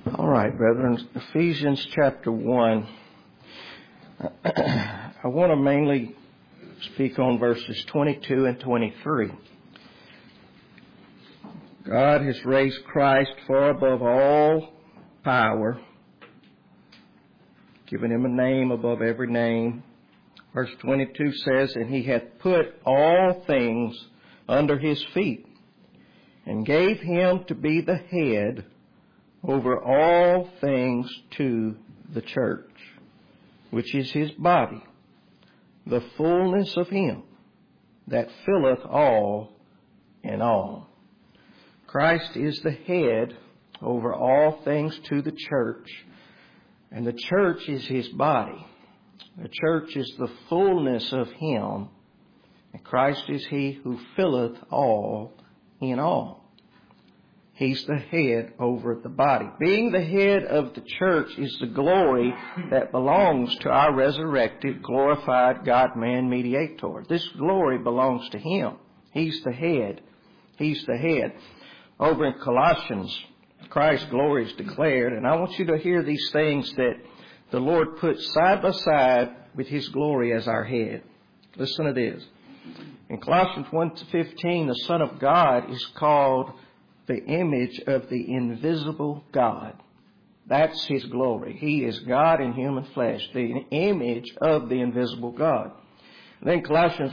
All right, brethren, Ephesians chapter 1. I want to mainly speak on verses 22 and 23. God has raised Christ far above all power, given him a name above every name. Verse 22 says, "And he hath put all things under his feet, and gave him to be the head over all things to the church, which is his body, the fullness of him that filleth all in all." Christ is the head over all things to the church, and the church is his body. The church is the fullness of him, and Christ is he who filleth all in all. He's the head over the body. Being the head of the church is the glory that belongs to our resurrected, glorified God-man mediator. This glory belongs to him. He's the head. He's the head. Over in Colossians, Christ's glory is declared, and I want you to hear these things that the Lord put side by side with his glory as our head. Listen to this. In Colossians 1:15, the Son of God is called the image of the invisible God. That's his glory. He is God in human flesh, the image of the invisible God. And then Colossians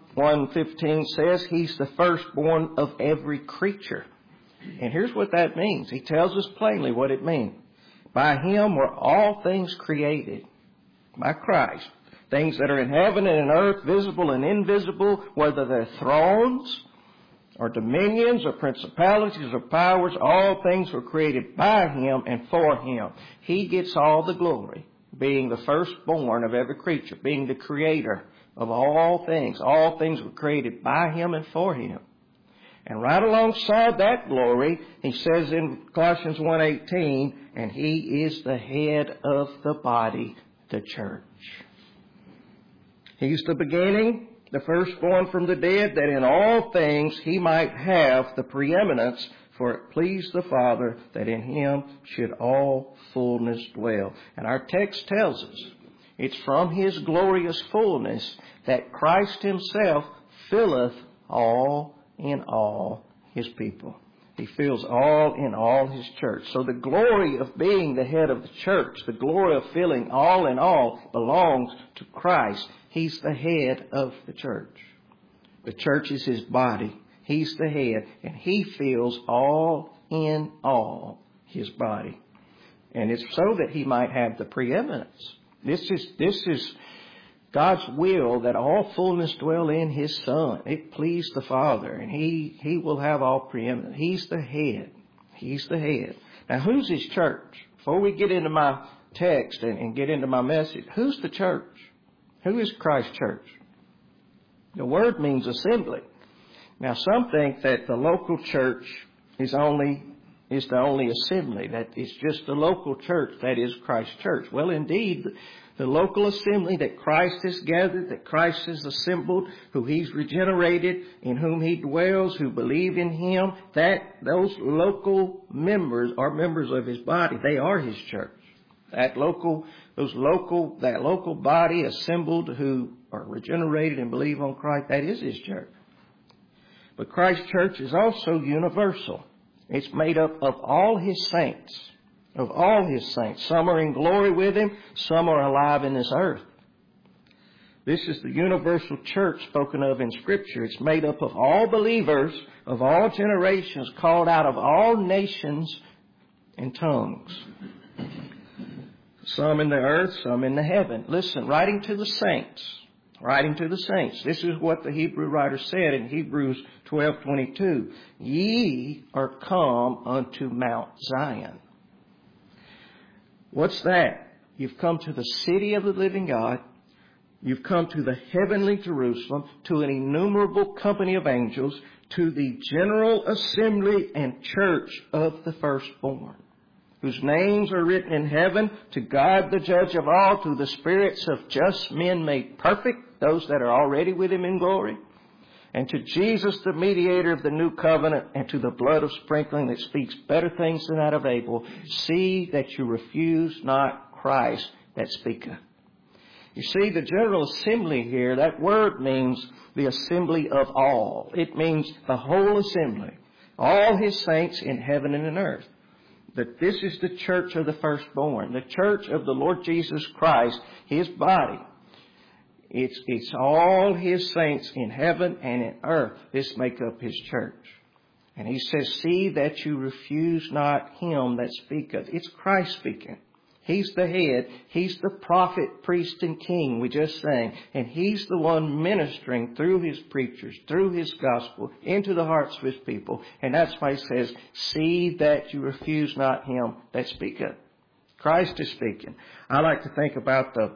1:15 says he's the firstborn of every creature. And here's what that means. He tells us plainly what it means. By him were all things created. By Christ. Things that are in heaven and in earth, visible and invisible, whether they're thrones or dominions or principalities or powers, all things were created by him and for him. He gets all the glory, being the firstborn of every creature, being the creator of all things. All things were created by him and for him. And right alongside that glory, he says in Colossians 1:18, and he is the head of the body, the church. He's the beginning, the firstborn from the dead, that in all things he might have the preeminence, for it pleased the Father that in him should all fullness dwell. And our text tells us it's from his glorious fullness that Christ himself filleth all in all his people. He fills all in all his church. So the glory of being the head of the church, the glory of filling all in all, belongs to Christ. He's the head of the church. The church is his body. He's the head, and he fills all in all his body. And it's so that he might have the preeminence. This is God's will, that all fullness dwell in his Son. It pleased the Father, and he will have all preeminence. He's the head. He's the head. Now, who's his church? Before we get into my text and get into my message, who's the church? Who is Christ's church? The word means assembly. Now, some think that the local church is the only assembly, that it's just the local church that is Christ's church. Well, indeed, the local assembly that Christ has gathered, that Christ has assembled, who he's regenerated, in whom he dwells, who believe in him, that those local members are members of his body. They are his church. That local body assembled who are regenerated and believe on Christ, that is his church. But Christ's church is also universal. It's made up of all his saints. Of all his saints. Some are in glory with him. Some are alive in this earth. This is the universal church spoken of in Scripture. It's made up of all believers of all generations, called out of all nations and tongues. Some in the earth, some in the heaven. Listen, writing to the saints. This is what the Hebrew writer said in Hebrews 12:22. Ye are come unto Mount Zion. What's that? You've come to the city of the living God. You've come to the heavenly Jerusalem, to an innumerable company of angels, to the general assembly and church of the firstborn, whose names are written in heaven, to God the judge of all, to the spirits of just men made perfect, those that are already with him in glory, and to Jesus, the mediator of the new covenant, and to the blood of sprinkling that speaks better things than that of Abel, see that you refuse not Christ that speaketh. You see, the general assembly here, that word means the assembly of all. It means the whole assembly, all his saints in heaven and in earth. That this is the church of the firstborn, the church of the Lord Jesus Christ, his body. It's all his saints in heaven and in earth. This make up his church. And he says, see that you refuse not him that speaketh. It's Christ speaking. He's the head. He's the prophet, priest, and king we just sang. And he's the one ministering through his preachers, through his gospel, into the hearts of his people. And that's why he says, see that you refuse not him that speaketh. Christ is speaking. I like to think about the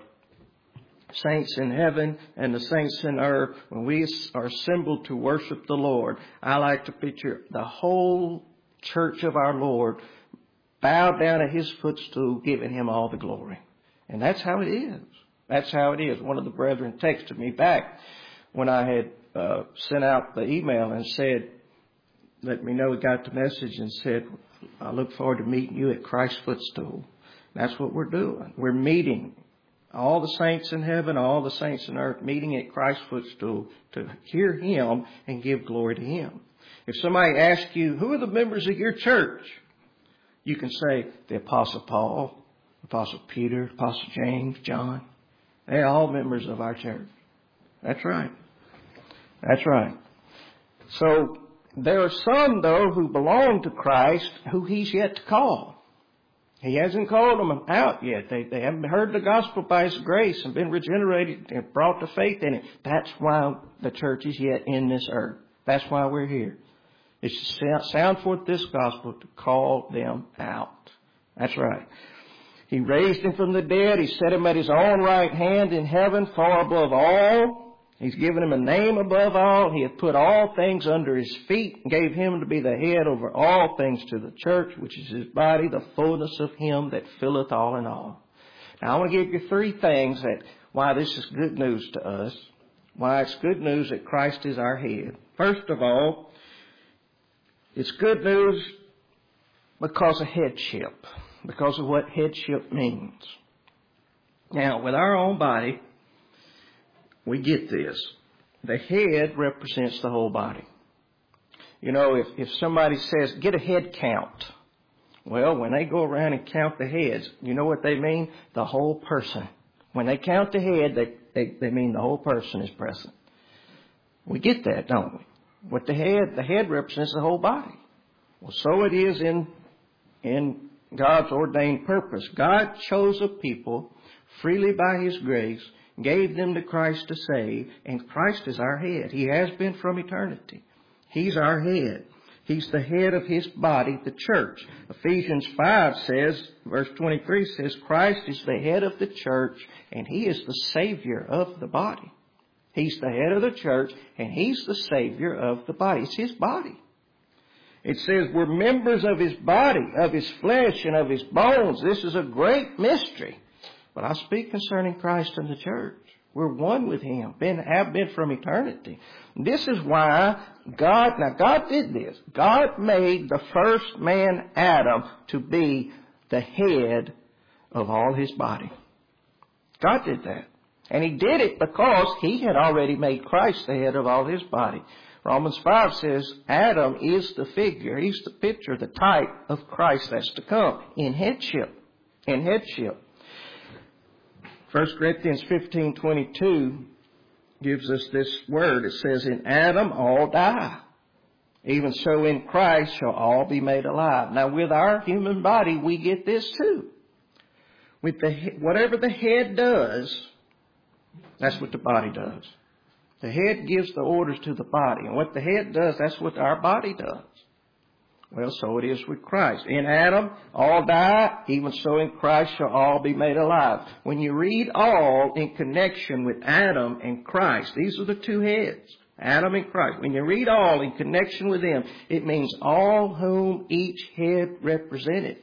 saints in heaven and the saints in earth. When we are assembled to worship the Lord, I like to picture the whole church of our Lord bowed down at his footstool, giving him all the glory. And that's how it is. That's how it is. One of the brethren texted me back when I had sent out the email and said, let me know he got the message, and said, I look forward to meeting you at Christ's footstool. That's what we're doing. We're meeting all the saints in heaven, all the saints in earth, meeting at Christ's footstool to hear him and give glory to him. If somebody asks you, who are the members of your church? You can say the Apostle Paul, Apostle Peter, Apostle James, John. They're all members of our church. That's right. That's right. So there are some, though, who belong to Christ who he's yet to call. He hasn't called them out yet. They haven't heard the gospel by his grace and been regenerated and brought to faith in it. That's why the church is yet in this earth. That's why we're here. It's to sound forth this gospel to call them out. That's right. He raised him from the dead. He set him at his own right hand in heaven, far above all. He's given him a name above all. He hath put all things under his feet and gave him to be the head over all things to the church, which is his body, the fullness of him that filleth all in all. Now, I want to give you three things that why this is good news to us, why it's good news that Christ is our head. First of all, it's good news because of headship, because of what headship means. Now, with our own body, we get this. The head represents the whole body. You know, if somebody says, get a head count. Well, when they go around and count the heads, you know what they mean? The whole person. When they count the head, they mean the whole person is present. We get that, don't we? What the head represents the whole body. Well, so it is in God's ordained purpose. God chose a people freely by his grace, gave them to Christ to save, and Christ is our head. He has been from eternity. He's our head. He's the head of his body, the church. Ephesians 5 says, verse 23 says, Christ is the head of the church, and he is the Savior of the body. He's the head of the church, and he's the Savior of the body. It's his body. It says we're members of his body, of his flesh, and of his bones. This is a great mystery. But I speak concerning Christ and the church. We're one with him, have been from eternity. This is why God did this. God made the first man, Adam, to be the head of all his body. God did that. And he did it because he had already made Christ the head of all his body. Romans 5 says Adam is the figure. He's the picture, the type of Christ that's to come in headship. In headship. 1 Corinthians 15:22 gives us this word. It says, in Adam all die. Even so in Christ shall all be made alive. Now with our human body we get this too. With whatever the head does, that's what the body does. The head gives the orders to the body. And what the head does, that's what our body does. Well, so it is with Christ. In Adam, all die. Even so in Christ shall all be made alive. When you read all in connection with Adam and Christ, these are the two heads. Adam and Christ. When you read all in connection with them, it means all whom each head represented.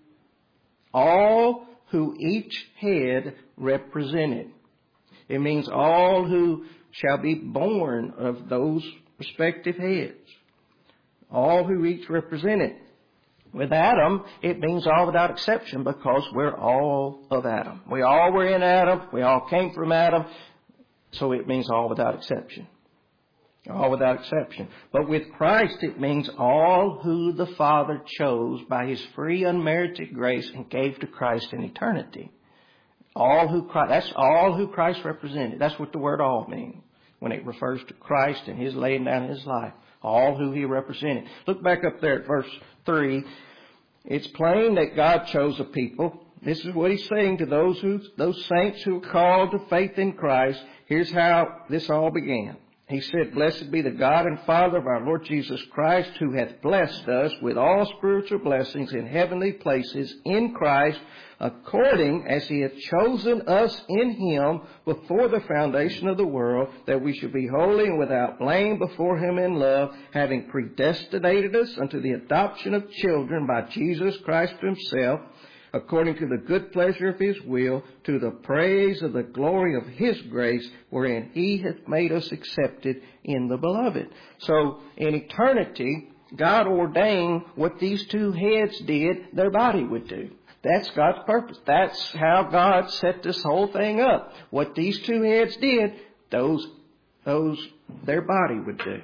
All who each head represented. It means all who shall be born of those respective heads, all who each represent it. With Adam, it means all without exception because we're all of Adam. We all were in Adam. We all came from Adam. So it means all without exception. All without exception. But with Christ, it means all who the Father chose by His free unmerited grace and gave to Christ in eternity. That's all who Christ represented. That's what the word all means when it refers to Christ and His laying down His life. All who He represented. Look back up there at verse 3. It's plain that God chose a people. This is what He's saying to those saints who are called to faith in Christ. Here's how this all began. He said, "Blessed be the God and Father of our Lord Jesus Christ, who hath blessed us with all spiritual blessings in heavenly places in Christ, according as He hath chosen us in Him before the foundation of the world, that we should be holy and without blame before Him in love, having predestinated us unto the adoption of children by Jesus Christ Himself, according to the good pleasure of His will, to the praise of the glory of His grace, wherein He hath made us accepted in the Beloved." So, in eternity, God ordained what these two heads did, their body would do. That's God's purpose. That's how God set this whole thing up. What these two heads did, their body would do.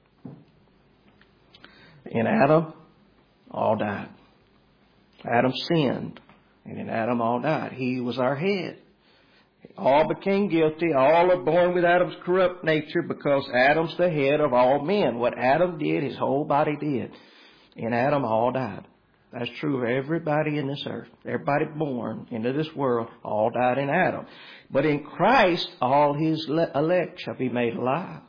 In Adam, all died. Adam sinned, and in Adam all died. He was our head. All became guilty. All are born with Adam's corrupt nature because Adam's the head of all men. What Adam did, his whole body did. In Adam all died. That's true of everybody in this earth. Everybody born into this world, all died in Adam. But in Christ, all His elect shall be made alive.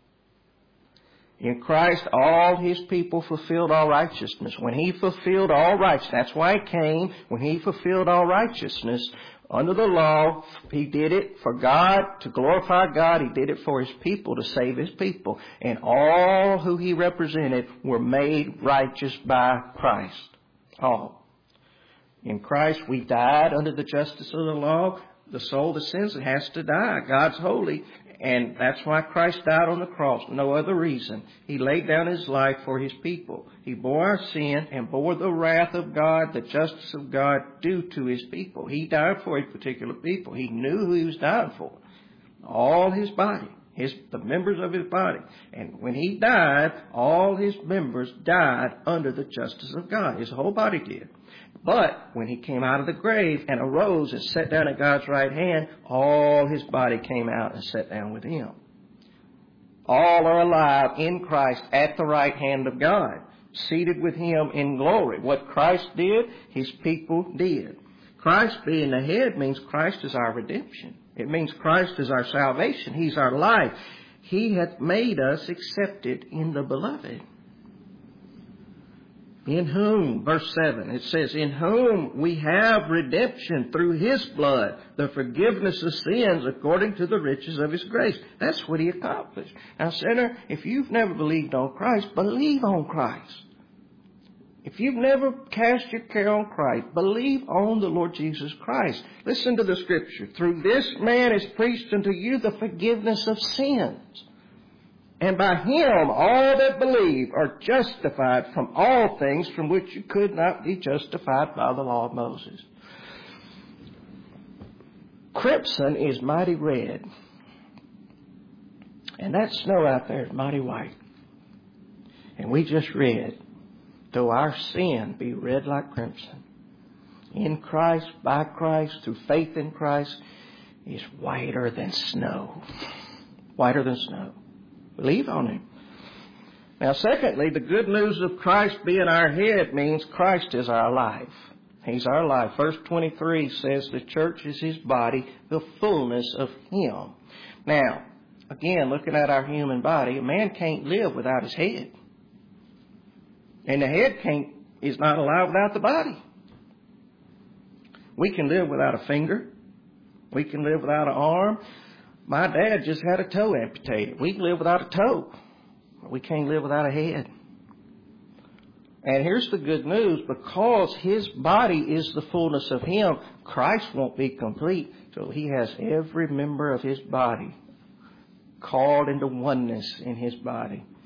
In Christ, all His people fulfilled all righteousness. When He fulfilled all righteousness, that's why He came. When He fulfilled all righteousness under the law, He did it for God, to glorify God. He did it for His people, to save His people. And all who He represented were made righteous by Christ. All. In Christ, we died under the justice of the law. The soul that sins has to die. God's holy. And that's why Christ died on the cross. No other reason. He laid down His life for His people. He bore our sin and bore the wrath of God, the justice of God due to His people. He died for His particular people. He knew who He was dying for. All His body. The members of His body. And when He died, all His members died under the justice of God. His whole body did. But when He came out of the grave and arose and sat down at God's right hand, all His body came out and sat down with Him. All are alive in Christ at the right hand of God, seated with Him in glory. What Christ did, His people did. Christ being the head means Christ is our redemption. It means Christ is our salvation. He's our life. He hath made us accepted in the Beloved. In whom, verse 7, it says, in whom we have redemption through His blood, the forgiveness of sins according to the riches of His grace. That's what He accomplished. Now, sinner, if you've never believed on Christ, believe on Christ. If you've never cast your care on Christ, believe on the Lord Jesus Christ. Listen to the Scripture. Through this man is preached unto you the forgiveness of sins. And by Him all that believe are justified from all things from which you could not be justified by the law of Moses. Crimson is mighty red. And that snow out there is mighty white. And we just read, though our sin be red like crimson, in Christ, by Christ, through faith in Christ, is whiter than snow. Whiter than snow. Believe on Him. Now, secondly, the good news of Christ being our head means Christ is our life. He's our life. Verse 23 says the church is His body, the fullness of Him. Now, again, looking at our human body, a man can't live without his head. And the head is not alive without the body. We can live without a finger. We can live without an arm. My dad just had a toe amputated. We can live without a toe. We can't live without a head. And here's the good news. Because His body is the fullness of Him, Christ won't be complete till He has every member of His body called into oneness in His body.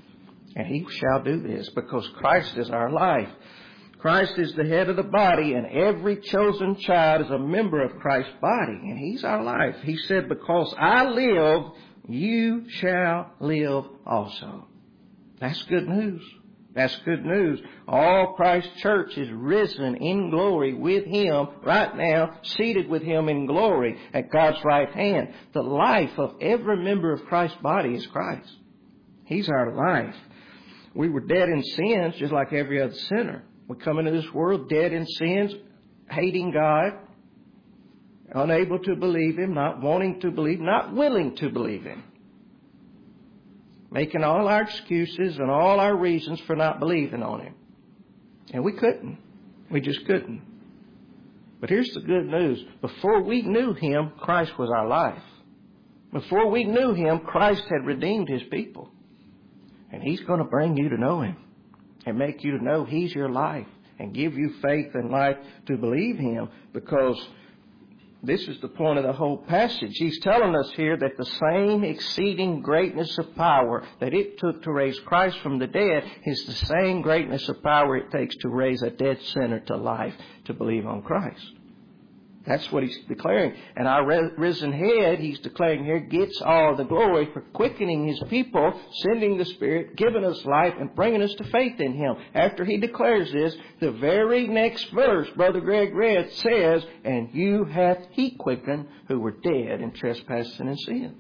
And He shall do this because Christ is our life. Christ is the head of the body, and every chosen child is a member of Christ's body, and He's our life. He said, because I live, you shall live also. That's good news. That's good news. All Christ's church is risen in glory with Him right now, seated with Him in glory at God's right hand. The life of every member of Christ's body is Christ. He's our life. We were dead in sins just like every other sinner. We come into this world dead in sins, hating God, unable to believe Him, not wanting to believe, not willing to believe Him. Making all our excuses and all our reasons for not believing on Him. And we couldn't. We just couldn't. But here's the good news. Before we knew Him, Christ was our life. Before we knew Him, Christ had redeemed His people. And He's going to bring you to know Him and make you to know He's your life and give you faith and life to believe Him, because this is the point of the whole passage. He's telling us here that the same exceeding greatness of power that it took to raise Christ from the dead is the same greatness of power it takes to raise a dead sinner to life to believe on Christ. That's what He's declaring. And our risen head, He's declaring here, gets all the glory for quickening His people, sending the Spirit, giving us life, and bringing us to faith in Him. After He declares this, the very next verse, Brother Greg read, says, and you hath He quickened who were dead in trespassing and sins.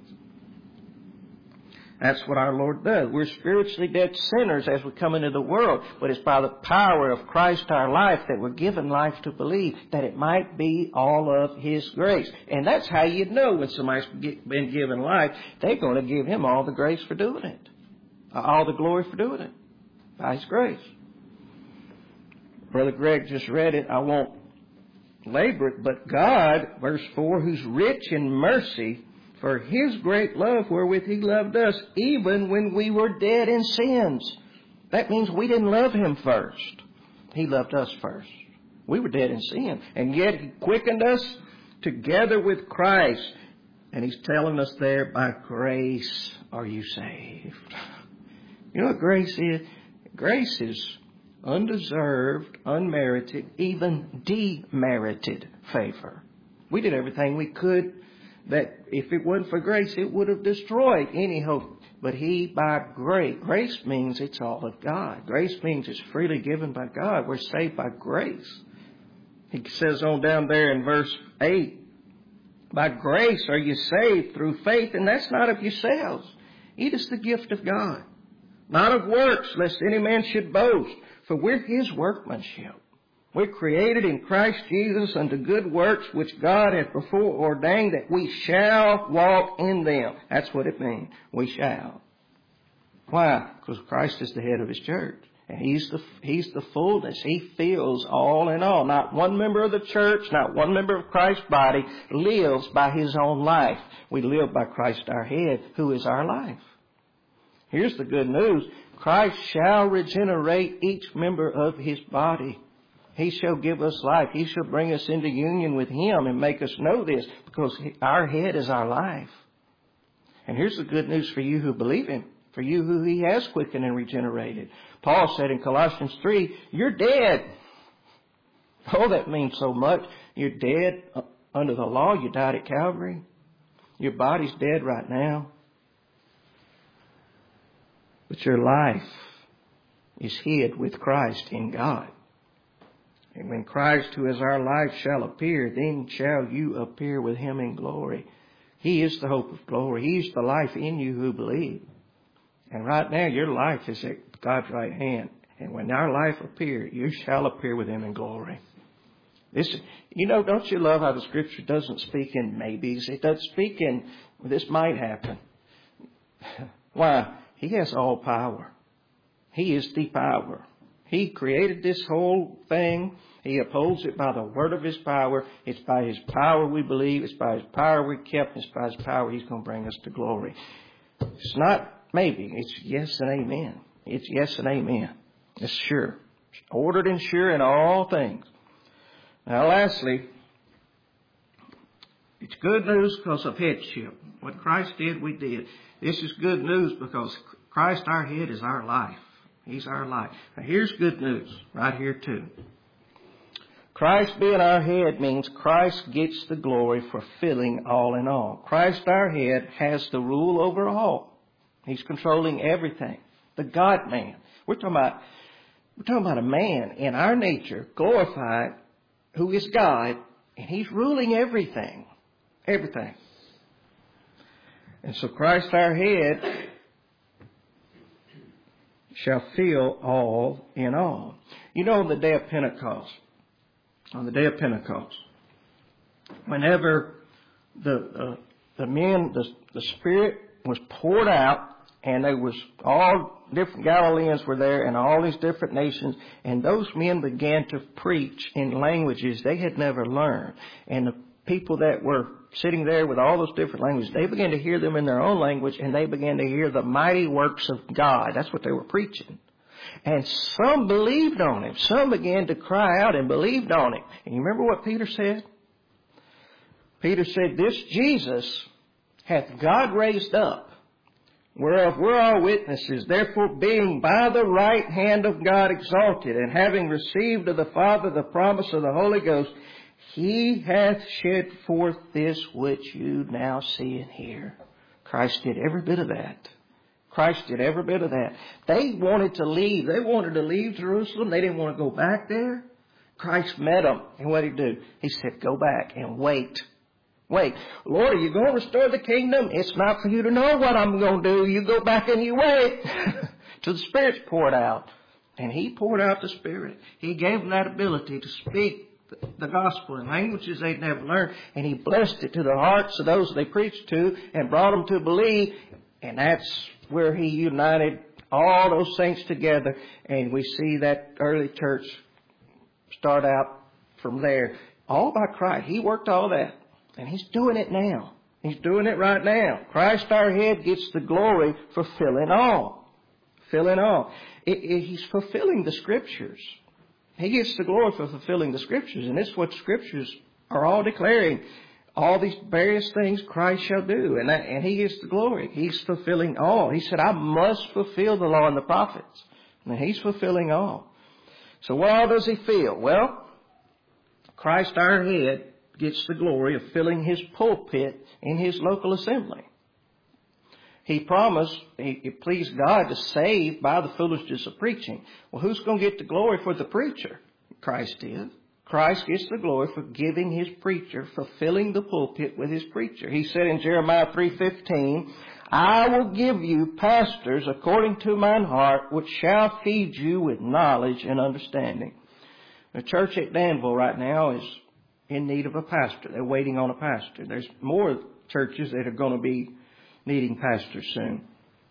That's what our Lord does. We're spiritually dead sinners as we come into the world, but it's by the power of Christ our life that we're given life to believe, that it might be all of His grace. And that's how you know when somebody's been given life, they're going to give Him all the grace for doing it. All the glory for doing it. By His grace. Brother Greg just read it. I won't labor it, but God, verse 4, who's rich in mercy, for His great love wherewith He loved us, even when we were dead in sins. That means we didn't love Him first. He loved us first. We were dead in sin. And yet He quickened us together with Christ. And He's telling us there, by grace are you saved. You know what grace is? Grace is undeserved, unmerited, even demerited favor. We did everything we could that if it wasn't for grace, it would have destroyed any hope. But He, by grace, grace means it's all of God. Grace means it's freely given by God. We're saved by grace. He says on down there in verse 8, by grace are you saved through faith, and that's not of yourselves. It is the gift of God. Not of works, lest any man should boast. For we're His workmanship. We're created in Christ Jesus unto good works, which God hath before ordained that we shall walk in them. That's what it means. We shall. Why? Because Christ is the head of His church. And He's the fullness. He fills all in all. Not one member of the church, not one member of Christ's body lives by his own life. We live by Christ our head, who is our life. Here's the good news. Christ shall regenerate each member of His body. He shall give us life. He shall bring us into union with Him and make us know this, because our head is our life. And here's the good news for you who believe Him, for you who He has quickened and regenerated. Paul said in Colossians 3, you're dead. Oh, that means so much. You're dead under the law. You died at Calvary. Your body's dead right now. But your life is hid with Christ in God. And when Christ, who is our life, shall appear, then shall you appear with Him in glory. He is the hope of glory. He is the life in you who believe. And right now, your life is at God's right hand. And when our life appear, you shall appear with Him in glory. Don't you love how the Scripture doesn't speak in maybes? It doesn't speak in, this might happen. Why? He has all power. He is the power. He created this whole thing. He upholds it by the word of His power. It's by His power we believe. It's by His power we're kept. It's by His power He's going to bring us to glory. It's not maybe. It's yes and amen. It's yes and amen. It's sure. It's ordered and sure in all things. Now lastly, it's good news because of headship. What Christ did, we did. This is good news because Christ our head is our life. He's our life. Now here's good news right here too. Christ being our head means Christ gets the glory for filling all in all. Christ our head has the rule over all. He's controlling everything. The God-man. We're talking about a man in our nature, glorified, who is God, and He's ruling everything. Everything. And so Christ our head shall fill all in all. You know, on the day of Pentecost, whenever the Spirit was poured out, and there was all different Galileans were there and all these different nations, and those men began to preach in languages they had never learned. And the people that were sitting there with all those different languages, they began to hear them in their own language, and they began to hear the mighty works of God. That's what they were preaching. And some believed on Him. Some began to cry out and believed on Him. And you remember what Peter said? Peter said, "This Jesus hath God raised up, whereof we're all witnesses. Therefore, being by the right hand of God exalted, and having received of the Father the promise of the Holy Ghost, He hath shed forth this which you now see and hear." Christ did every bit of that. Christ did every bit of that. They wanted to leave. They wanted to leave Jerusalem. They didn't want to go back there. Christ met them. And what did He do? He said, "Go back and wait. Wait. Lord, are you going to restore the kingdom? It's not for you to know what I'm going to do. You go back and you wait." Till the Spirit's poured out. And He poured out the Spirit. He gave them that ability to speak the gospel in languages they'd never learned. And He blessed it to the hearts of those they preached to and brought them to believe. And that's where He united all those saints together. And we see that early church start out from there. All by Christ. He worked all that. And He's doing it now. He's doing it right now. Christ our head gets the glory for filling all. Filling all. He's fulfilling the Scriptures. He gets the glory for fulfilling the Scriptures. And this is what Scriptures are all declaring. All these various things Christ shall do. And He gets the glory. He's fulfilling all. He said, "I must fulfill the law and the prophets." And He's fulfilling all. So what all does He fill? Well, Christ our head gets the glory of filling His pulpit in His local assembly. He promised, it pleased God to save by the foolishness of preaching. Well, who's going to get the glory for the preacher? Christ did. Christ gets the glory for giving His preacher, fulfilling the pulpit with His preacher. He said in Jeremiah 3:15, "I will give you pastors according to mine heart, which shall feed you with knowledge and understanding." The church at Danville right now is in need of a pastor. They're waiting on a pastor. There's more churches that are going to be needing pastors soon.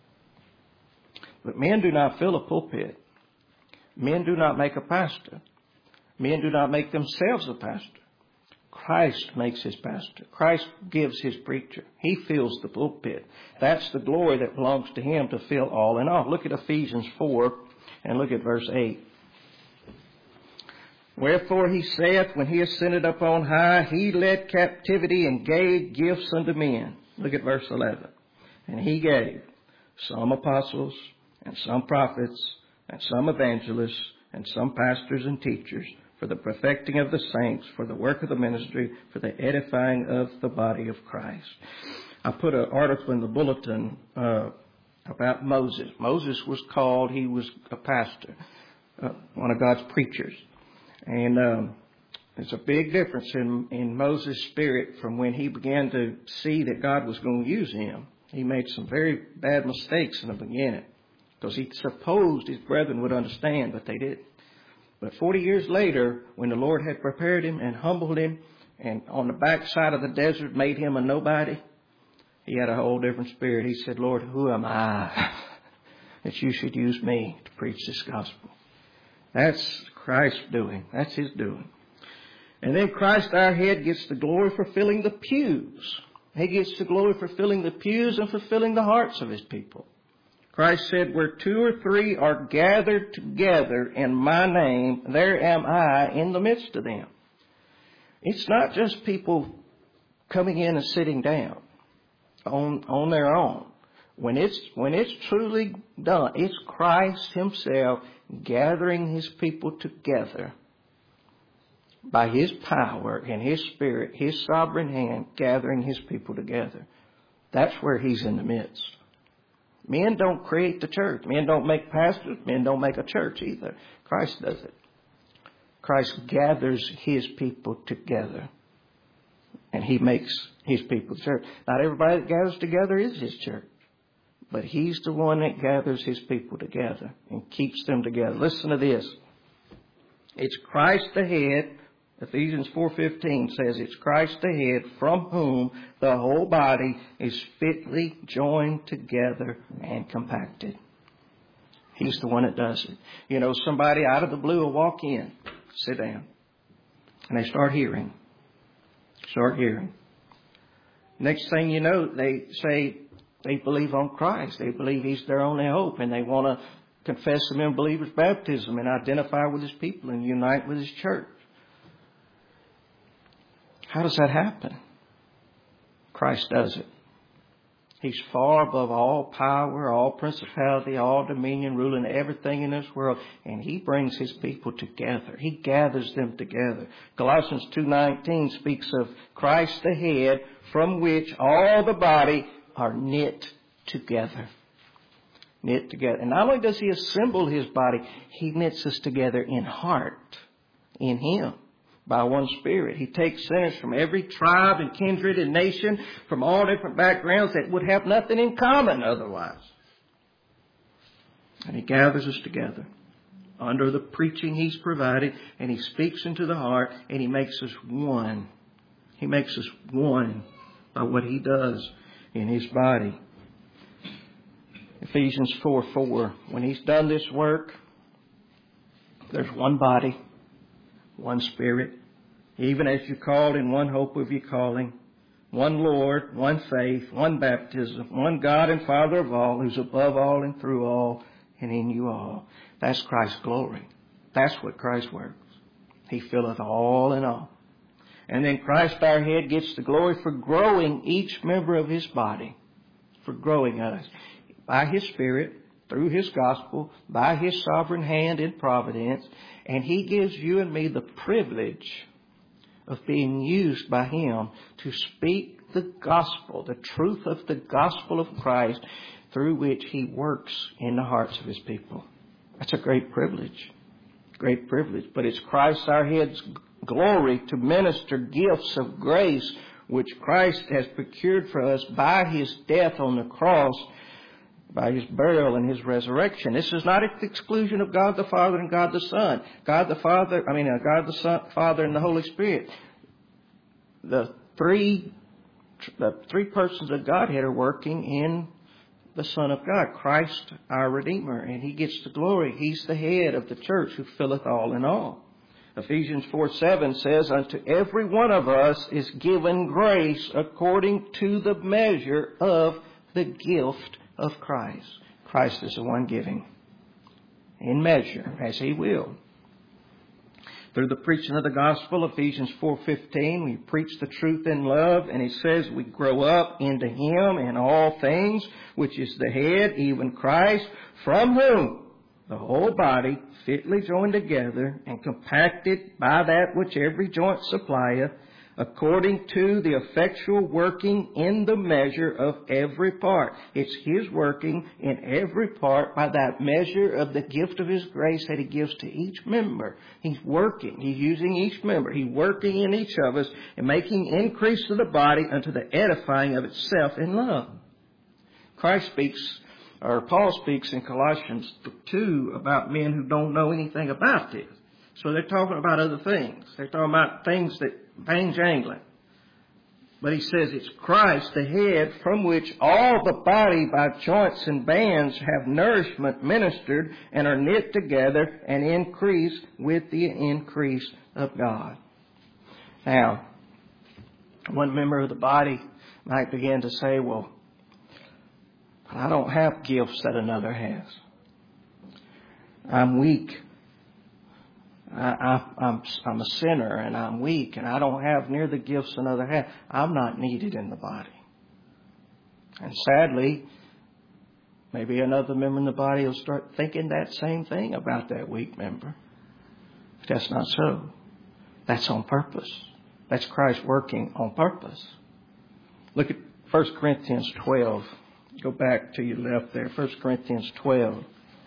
But men do not fill a pulpit. Men do not make a pastor. Men do not make themselves a pastor. Christ makes His pastor. Christ gives His preacher. He fills the pulpit. That's the glory that belongs to Him to fill all in all. Look at Ephesians 4 and look at verse 8. "Wherefore He saith, when He ascended up on high, He led captivity and gave gifts unto men." Look at verse 11. "And He gave some apostles, and some prophets, and some evangelists, and some pastors and teachers, for the perfecting of the saints, for the work of the ministry, for the edifying of the body of Christ." I put an article in the bulletin about Moses. Moses was called, he was a pastor, one of God's preachers. And there's a big difference in Moses' spirit from when he began to see that God was going to use him. He made some very bad mistakes in the beginning because he supposed his brethren would understand, but they didn't. But 40 years later, when the Lord had prepared him and humbled him and on the backside of the desert made him a nobody, he had a whole different spirit. He said, "Lord, who am I that you should use me to preach this gospel?" That's Christ's doing. That's His doing. And then Christ, our head, gets the glory for filling the pews. He gets the glory for filling the pews and fulfilling the hearts of His people. Christ said, "Where 2 or 3 are gathered together in my name, there am I in the midst of them." It's not just people coming in and sitting down on their own. When it's truly done, it's Christ Himself gathering His people together by His power and His Spirit, His sovereign hand, gathering His people together. That's where He's in the midst. Men don't create the church. Men don't make pastors. Men don't make a church either. Christ does it. Christ gathers His people together. And He makes His people the church. Not everybody that gathers together is His church. But He's the one that gathers His people together and keeps them together. Listen to this. It's Christ the head. Ephesians 4:15 says it's Christ the head, from whom the whole body is fitly joined together and compacted. He's the one that does it. You know, somebody out of the blue will walk in, sit down, and they start hearing. Next thing you know, they say they believe on Christ. They believe He's their only hope, and they want to confess Him in believer's baptism and identify with His people and unite with His church. How does that happen? Christ does it. He's far above all power, all principality, all dominion, ruling everything in this world. And He brings His people together. He gathers them together. Colossians 2:19 speaks of Christ the head, from which all the body are knit together. Knit together. And not only does He assemble His body, He knits us together in heart, in Him. By one Spirit. He takes sinners from every tribe and kindred and nation, from all different backgrounds that would have nothing in common otherwise. And He gathers us together under the preaching He's provided, and He speaks into the heart, and He makes us one. He makes us one by what He does in His body. Ephesians 4:4. When He's done this work, there's one body, one Spirit, even as you called in one hope of your calling, one Lord, one faith, one baptism, one God and Father of all, who's above all and through all and in you all. That's Christ's glory. That's what Christ works. He filleth all in all. And then Christ our head gets the glory for growing each member of His body, for growing us by His Spirit, through His gospel, by His sovereign hand in providence. And He gives you and me the privilege of being used by Him to speak the gospel, the truth of the gospel of Christ, through which He works in the hearts of His people. That's a great privilege. Great privilege. But it's Christ our head's glory to minister gifts of grace which Christ has procured for us by His death on the cross, by His burial and His resurrection. This is not at the exclusion of God the Father and God the Son. God the Son, Father, and the Holy Spirit. The three persons of Godhead are working in the Son of God, Christ our Redeemer, and He gets the glory. He's the head of the church who filleth all in all. Ephesians 4:7 says, unto every one of us is given grace according to the measure of the gift of Christ. Christ is the one giving in measure as He will. Through the preaching of the gospel, Ephesians 4:15, we preach the truth in love, and it says we grow up into Him in all things, which is the head, even Christ, from whom the whole body, fitly joined together and compacted by that which every joint supplieth, according to the effectual working in the measure of every part. It's His working in every part by that measure of the gift of His grace that He gives to each member. He's working. He's using each member. He's working in each of us and making increase to the body unto the edifying of itself in love. Paul speaks in Colossians 2 about men who don't know anything about this. So they're talking about other things. They're talking about things that bang jangling. But he says it's Christ, the head, from which all the body by joints and bands have nourishment ministered and are knit together and increase with the increase of God. Now, one member of the body might begin to say, well, I don't have gifts that another has. I'm weak. I'm a sinner and I'm weak and I don't have near the gifts another has. I'm not needed in the body. And sadly, Maybe another member in the body will start thinking that same thing about that weak member. But that's not so. That's on purpose. That's Christ working on purpose. Look at 1 Corinthians 12. Go back to your left there. 1 Corinthians 12.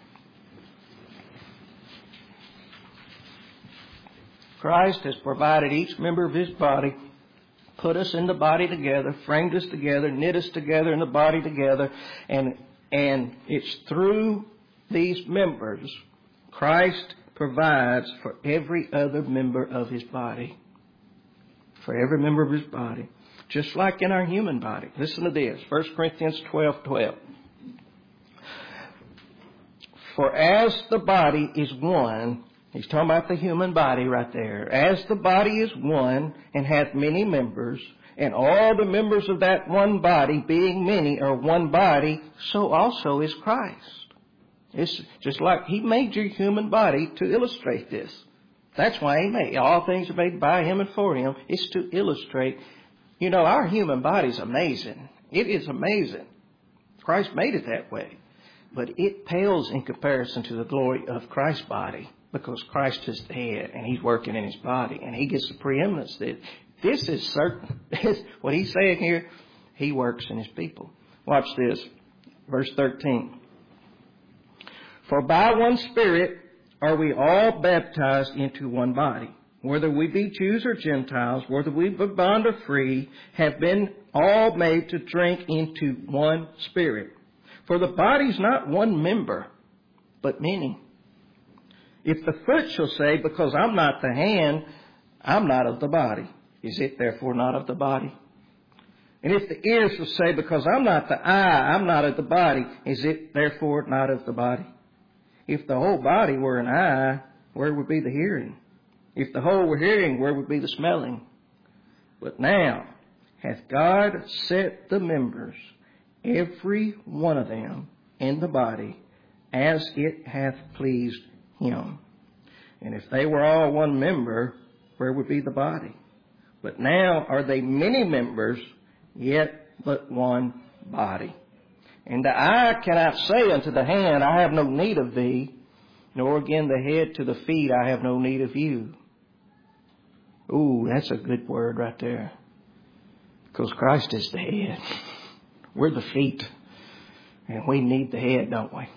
Christ has provided each member of His body, put us in the body together, framed us together, knit us together in the body together, and it's through these members Christ provides for every other member of His body. For every member of His body. Just like in our human body. Listen to this. 1 Corinthians 12:12. For as the body is one, he's talking about the human body right there. As the body is one and hath many members, and all the members of that one body, being many, are one body, so also is Christ. It's just like He made your human body to illustrate this. That's why He made all things are made by Him and for Him. It's to illustrate. You know, our human body is amazing. It is amazing. Christ made it that way. But it pales in comparison to the glory of Christ's body, because Christ is the head and He's working in His body and He gets the preeminence. This is certain. What He's saying here, He works in His people. Watch this. Verse 13. For by one Spirit are we all baptized into one body, whether we be Jews or Gentiles, whether we be bond or free, have been all made to drink into one Spirit. For the body is not one member, but many. If the foot shall say, because I'm not the hand, I'm not of the body, is it therefore not of the body? And if the ear shall say, because I'm not the eye, I'm not of the body, is it therefore not of the body? If the whole body were an eye, where would be the hearing? If the whole were hearing, where would be the smelling? But now hath God set the members, every one of them, in the body, as it hath pleased Him. And if they were all one member, where would be the body? But now are they many members, yet but one body. And the eye cannot say unto the hand, I have no need of thee, nor again the head to the feet, I have no need of you. Ooh, that's a good word right there. Because Christ is the head. We're the feet. And we need the head, don't we?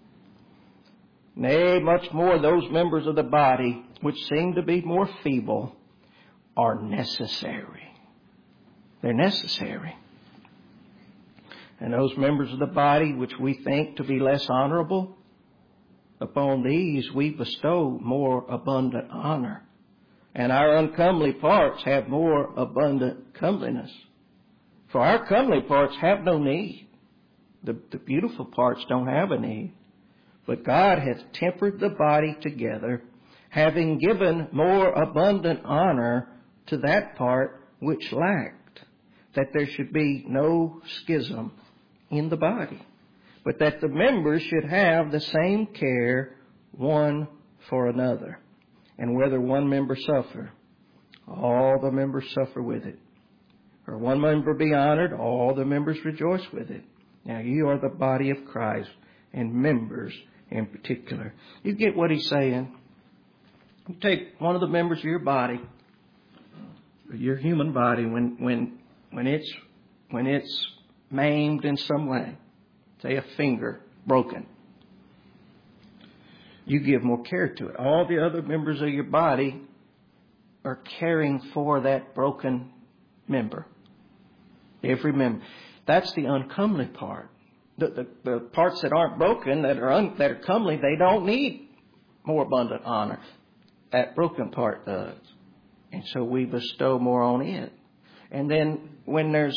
Nay, much more those members of the body which seem to be more feeble are necessary. They're necessary. And those members of the body which we think to be less honorable, upon these we bestow more abundant honor. And our uncomely parts have more abundant comeliness. For our comely parts have no need. The beautiful parts don't have a need. But God hath tempered the body together, having given more abundant honor to that part which lacked, that there should be no schism in the body, but that the members should have the same care one for another. And whether one member suffer, all the members suffer with it. Or one member be honored, all the members rejoice with it. Now you are the body of Christ, and members in particular. You get what he's saying? You take one of the members of your body, your human body, when it's maimed in some way, say a finger broken, you give more care to it. All the other members of your body are caring for that broken member. Every member. That's the uncomely part. The parts that aren't broken, that are comely, they don't need more abundant honor. That broken part does. And so we bestow more on it. And then when there's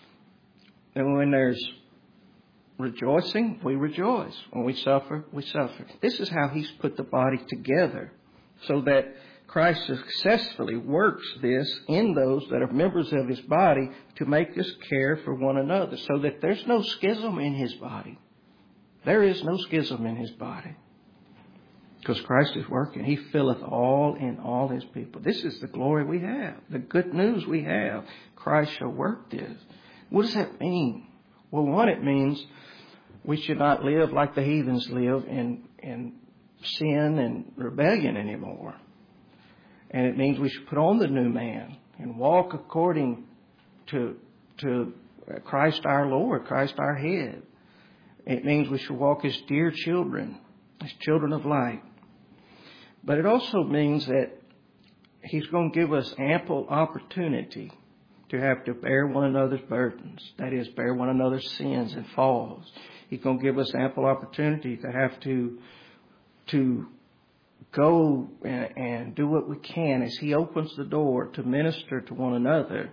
rejoicing, we rejoice. When we suffer, we suffer. This is how He's put the body together, so that Christ successfully works this in those that are members of His body to make us care for one another, so that there's no schism in His body. There is no schism in His body. Because Christ is working. He filleth all in all His people. This is the glory we have. The good news we have. Christ shall work this. What does that mean? Well, one, it means We should not live like the heathens live in sin and rebellion anymore. And it means we should put on the new man and walk according to Christ our Lord, Christ our head. It means we should walk as dear children, as children of light. But it also means that He's going to give us ample opportunity to have to bear one another's burdens. That is, bear one another's sins and falls. He's going to give us ample opportunity to have to go and do what we can as He opens the door to minister to one another.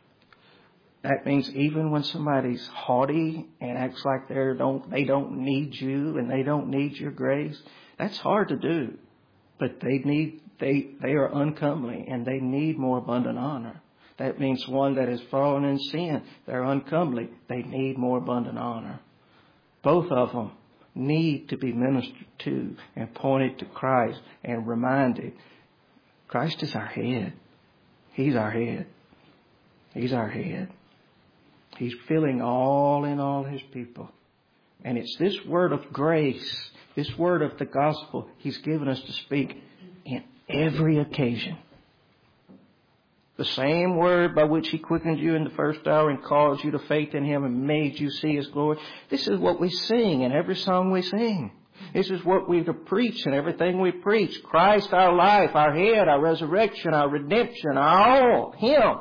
That means even when somebody's haughty and acts like they don't need you and they don't need your grace, that's hard to do. But they are uncomely and they need more abundant honor. That means one that has fallen in sin, they're uncomely, they need more abundant honor. Both of them need to be ministered to and pointed to Christ and reminded. Christ is our head. He's our head. He's our head. He's filling all in all His people. And it's this word of grace, this word of the gospel He's given us to speak in every occasion. The same word by which He quickened you in the first hour and called you to faith in Him and made you see His glory. This is what we sing in every song we sing. This is what we preach in everything we preach. Christ our life, our head, our resurrection, our redemption, our all. Him.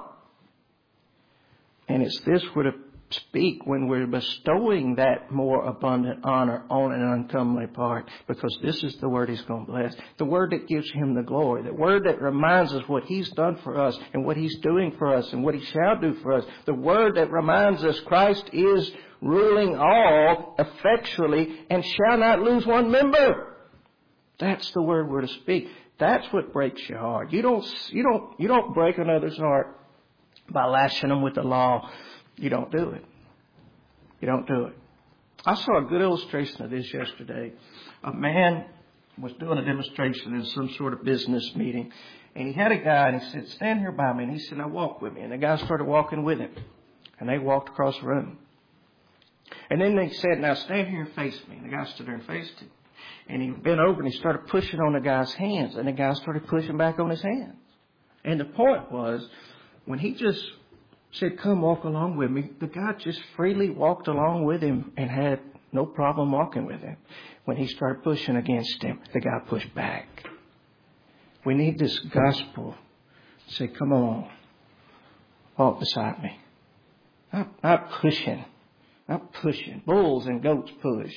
And it's this we're to speak when we're bestowing that more abundant honor on an uncomely part, because this is the word He's going to bless. The word that gives Him the glory. The word that reminds us what He's done for us and what He's doing for us and what He shall do for us. The word that reminds us Christ is ruling all effectually and shall not lose one member. That's the word we're to speak. That's what breaks your heart. You don't break another's heart by lashing them with the law. You don't do it. You don't do it. I saw a good illustration of this yesterday. A man was doing a demonstration in some sort of business meeting. And he had a guy and he said, stand here by me. And he said, now walk with me. And the guy started walking with him. And they walked across the room. And then they said, now stand here and face me. And the guy stood there and faced him. And he bent over and he started pushing on the guy's hands. And the guy started pushing back on his hands. And the point was, when he just said, come walk along with me, the guy just freely walked along with him and had no problem walking with him. When he started pushing against him, the guy pushed back. We need this gospel. Say, come on, walk beside me. Not pushing. Not pushing. Bulls and goats push.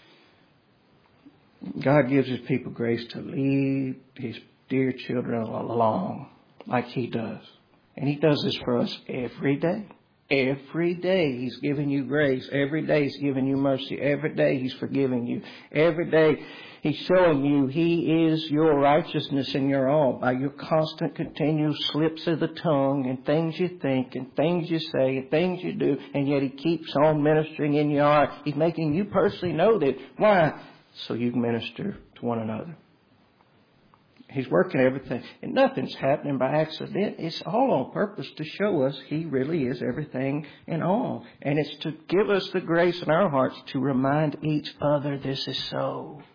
God gives His people grace to lead His dear children along like He does. And He does this for us every day. Every day He's giving you grace. Every day He's giving you mercy. Every day He's forgiving you. Every day He's showing you He is your righteousness and your all by your constant, continual slips of the tongue and things you think and things you say and things you do. And yet He keeps on ministering in your heart. He's making you personally know that. Why? So you can minister to one another. He's working everything. And nothing's happening by accident. It's all on purpose to show us He really is everything and all. And it's to give us the grace in our hearts to remind each other this is so.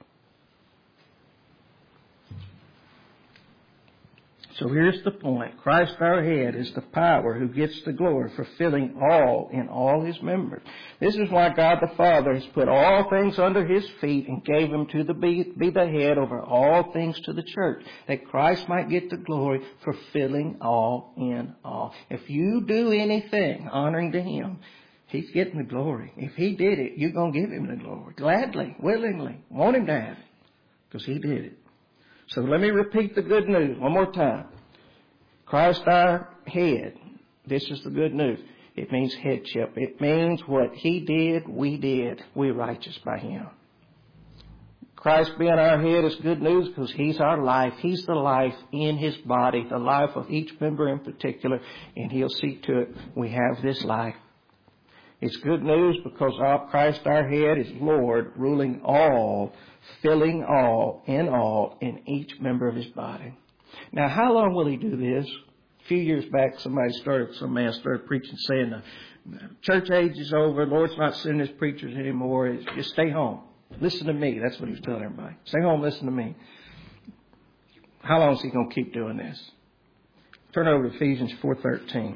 So here's the point. Christ our head is the power who gets the glory for filling all in all His members. This is why God the Father has put all things under His feet and gave Him to be the head over all things to the church, that Christ might get the glory for filling all in all. If you do anything honoring to Him, He's getting the glory. If He did it, you're going to give Him the glory. Gladly, willingly. Want Him to have it. Because He did it. So let me repeat the good news one more time. Christ our head. This is the good news. It means headship. It means what He did, we did. We're righteous by Him. Christ being our head is good news because He's our life. He's the life in His body, the life of each member in particular, and He'll see to it we have this life. It's good news because Christ our head is Lord, ruling all, filling all in each member of His body. Now, how long will He do this? few years back, some man started preaching saying the church age is over. The Lord's not sending his preachers anymore. Just stay home. Listen to me. That's what he was telling everybody. Stay home, listen to me. How long is he going to keep doing this? Turn over to Ephesians 4:13.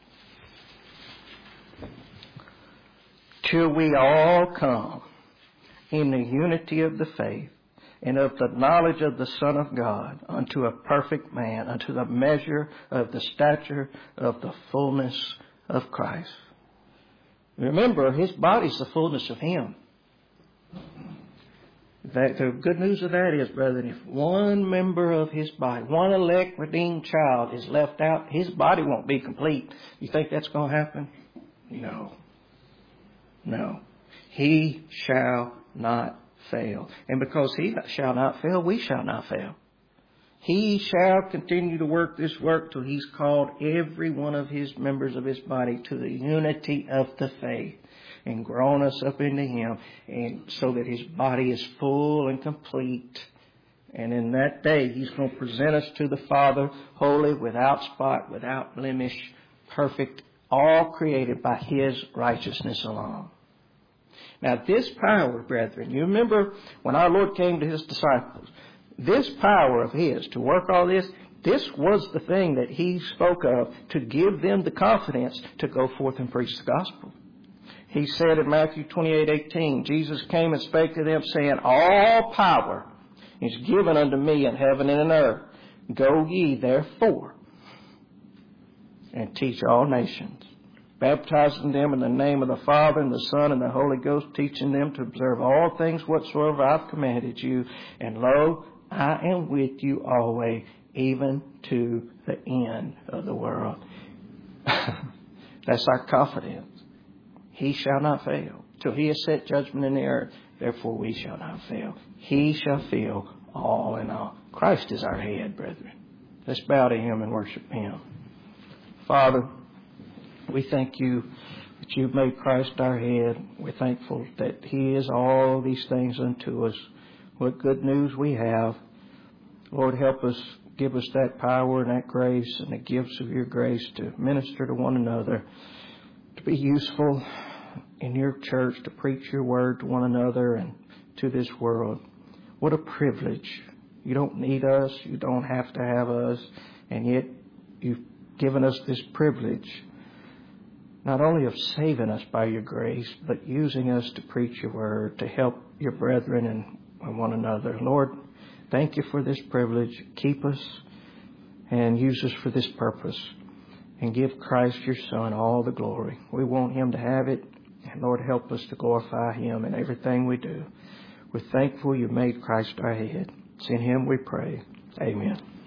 Till we all come in the unity of the faith and of the knowledge of the Son of God, unto a perfect man, unto the measure of the stature of the fullness of Christ. Remember, his body's the fullness of him. The good news of that is, brethren, if one member of his body, one elect redeemed child is left out, his body won't be complete. You think that's going to happen? No. No. He shall not fail. And because he shall not fail, we shall not fail. He shall continue to work this work till he's called every one of his members of his body to the unity of the faith and grown us up into him, and so that his body is full and complete. And in that day, he's going to present us to the Father, holy, without spot, without blemish, perfect, all created by his righteousness alone. Now, this power, brethren, you remember when our Lord came to his disciples, this power of his to work all this was the thing that he spoke of to give them the confidence to go forth and preach the gospel. He said in Matthew 28:18, Jesus came and spake to them, saying, all power is given unto me in heaven and in earth. Go ye therefore and teach all nations, baptizing them in the name of the Father and the Son and the Holy Ghost, teaching them to observe all things whatsoever I've commanded you. And lo, I am with you always, even to the end of the world. That's our confidence. He shall not fail till he has set judgment in the earth. Therefore we shall not fail. He shall fill all in all. Christ is our head, brethren. Let's bow to him and worship him. Father, we thank you that you've made Christ our head. We're thankful that he is all these things unto us. What good news we have. Lord, help us, give us that power and that grace and the gifts of your grace to minister to one another, to be useful in your church, to preach your word to one another and to this world. What a privilege. You don't need us. You don't have to have us. And yet you've given us this privilege, not only of saving us by your grace, but using us to preach your word, to help your brethren and one another. Lord, thank you for this privilege. Keep us and use us for this purpose. And give Christ your Son all the glory. We want him to have it. And Lord, help us to glorify him in everything we do. We're thankful you made Christ our head. It's in him we pray. Amen.